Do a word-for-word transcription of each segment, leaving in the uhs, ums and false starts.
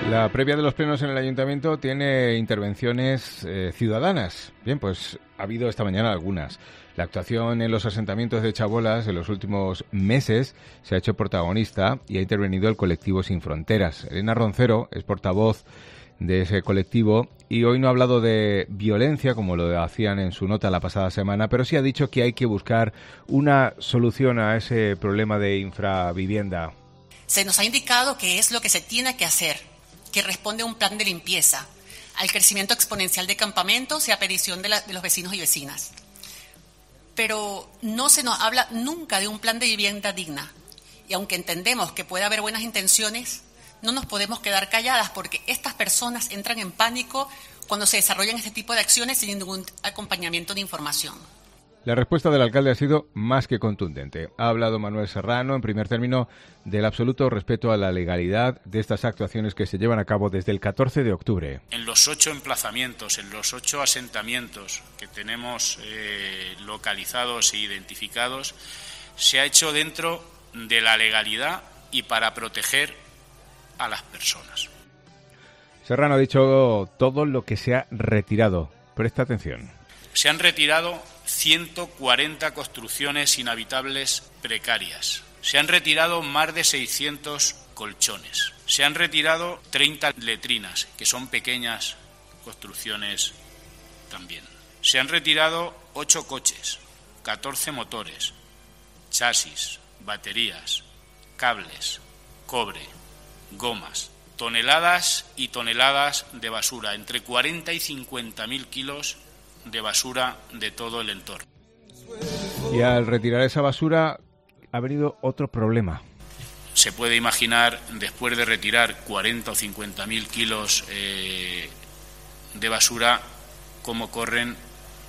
La previa de los plenos en el Ayuntamiento tiene intervenciones eh, ciudadanas. Bien, pues ha habido esta mañana algunas. La actuación en los asentamientos de chabolas en los últimos meses se ha hecho protagonista y ha intervenido el colectivo Sin Fronteras. Elena Roncero es portavoz de ese colectivo y hoy no ha hablado de violencia como lo hacían en su nota la pasada semana, pero sí ha dicho que hay que buscar una solución a ese problema de infravivienda. Se nos ha indicado que es lo que se tiene que hacer, que responde a un plan de limpieza, al crecimiento exponencial de campamentos y a petición de, la, de los vecinos y vecinas. Pero no se nos habla nunca de un plan de vivienda digna. Y aunque entendemos que puede haber buenas intenciones, no nos podemos quedar calladas porque estas personas entran en pánico cuando se desarrollan este tipo de acciones sin ningún acompañamiento de información. La respuesta del alcalde ha sido más que contundente. Ha hablado Manuel Serrano, en primer término, del absoluto respeto a la legalidad de estas actuaciones que se llevan a cabo desde el catorce de octubre. En los ocho emplazamientos, en los ocho asentamientos que tenemos eh, localizados e identificados, se ha hecho dentro de la legalidad y para proteger a las personas. Serrano ha dicho todo lo que se ha retirado. Presta atención. Se han retirado ciento cuarenta construcciones inhabitables precarias. Se han retirado más de seiscientos colchones. Se han retirado treinta letrinas, que son pequeñas construcciones también. Se han retirado ocho coches, catorce motores, chasis, baterías, cables, cobre, gomas, toneladas y toneladas de basura, entre cuarenta y cincuenta mil kilos de basura de todo el entorno. Y al retirar esa basura ha venido otro problema. Se puede imaginar, después de retirar cuarenta o cincuenta mil kilos eh, de basura, cómo corren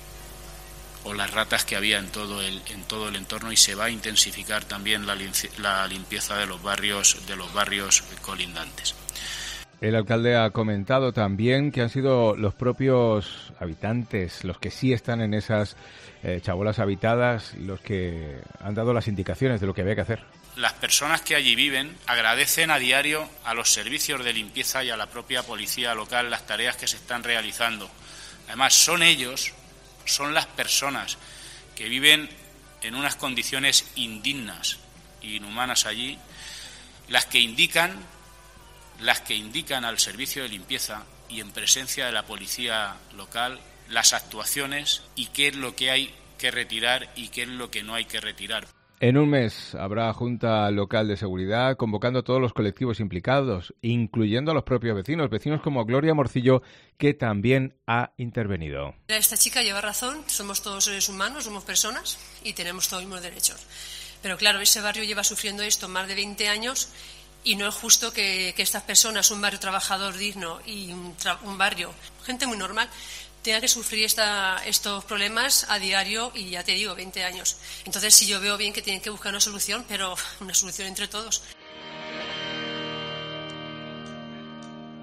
o las ratas que había en todo el en todo el entorno, y se va a intensificar también la, la limpieza de los barrios de los barrios colindantes. El alcalde ha comentado también que han sido los propios habitantes, los que sí están en esas eh, chabolas habitadas, los que han dado las indicaciones de lo que había que hacer. Las personas que allí viven agradecen a diario a los servicios de limpieza y a la propia policía local las tareas que se están realizando. Además, son ellos, son las personas que viven en unas condiciones indignas e inhumanas allí, las que indican las que indican al servicio de limpieza y en presencia de la policía local las actuaciones y qué es lo que hay que retirar y qué es lo que no hay que retirar. En un mes habrá Junta Local de Seguridad convocando a todos los colectivos implicados, incluyendo a los propios vecinos, vecinos como Gloria Morcillo, que también ha intervenido. Esta chica lleva razón, somos todos seres humanos, somos personas y tenemos todos los mismos derechos. Pero claro, ese barrio lleva sufriendo esto más de veinte años. Y no es justo que, que estas personas, un barrio trabajador digno y un, tra- un barrio, gente muy normal, tengan que sufrir esta, estos problemas a diario y ya te digo, veinte años. Entonces sí, yo veo bien que tienen que buscar una solución, pero una solución entre todos.